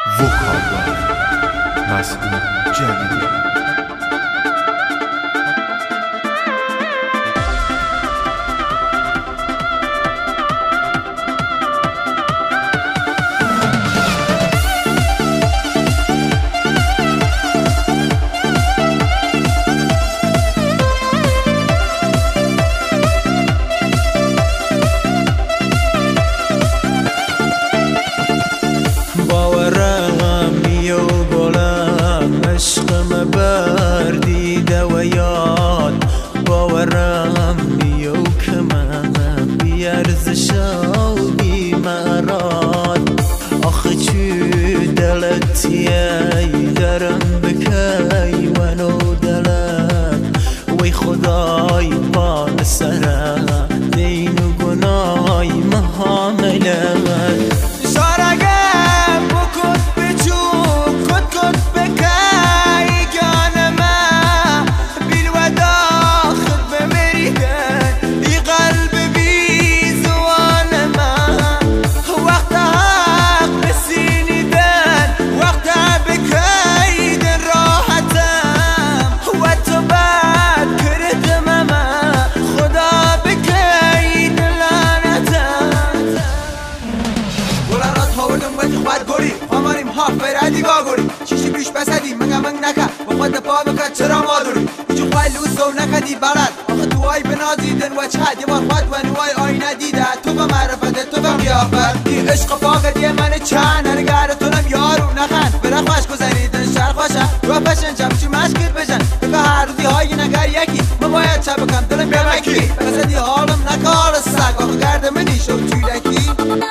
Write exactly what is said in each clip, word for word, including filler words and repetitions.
وکالات مسئول جدید عشقم بردیده و یاد باورم بیو که من بیارزش و بیمراد آخه چی دلتیه درم بکی و نو دلت وی خدای بال سره دین و گنای محامله فرادی گاگوری چیشی بیش بسدی مگه من نکه و خود پا بکن چرا مادوری ایچو خواه لوز و نکدی برد آخه توهای بنازیدن و چهد یه بار خود و نوای آینه دیده تو به معرفت تو به قیافت دی عشق فاقدی من چند هرگره تونم یارو نخن بره خوش گذریدن شر خوشه رو پشن چمچی مشکل بشن بگه هر روزی های نگر یکی من باید چه بکن دلم بیمکی بسدی حالم نکار سگ آخه گرد منی شو چیلکی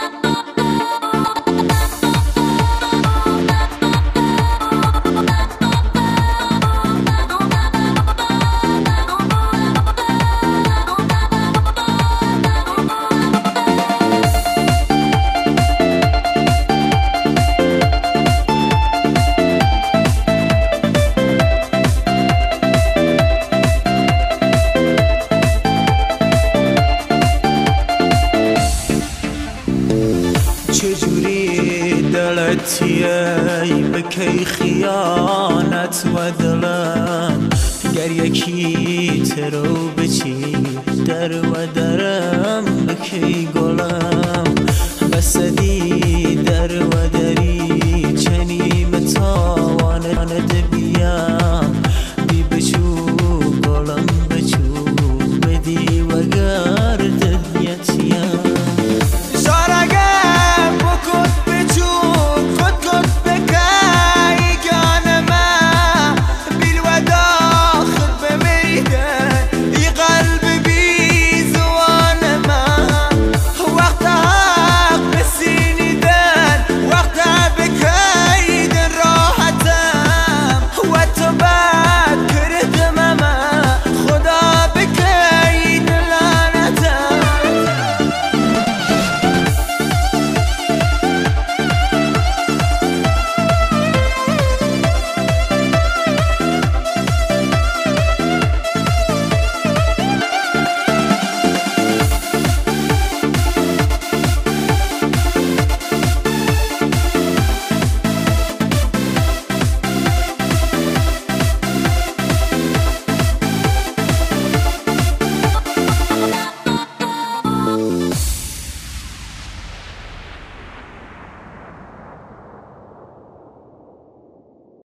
چجوری دلتیه بکی خیانت و دلم گر یکی ترو بچی در و درم بکی گلم بسدی در و